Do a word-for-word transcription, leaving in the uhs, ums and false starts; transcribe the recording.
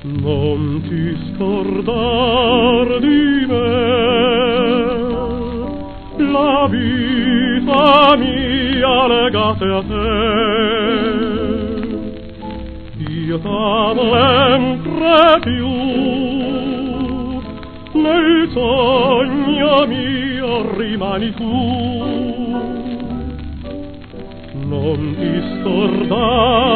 Non ti scordar di me, la vita mia legata a te. Io t'amo sempre più, nel sogno mio rimani tu. Non ti scordar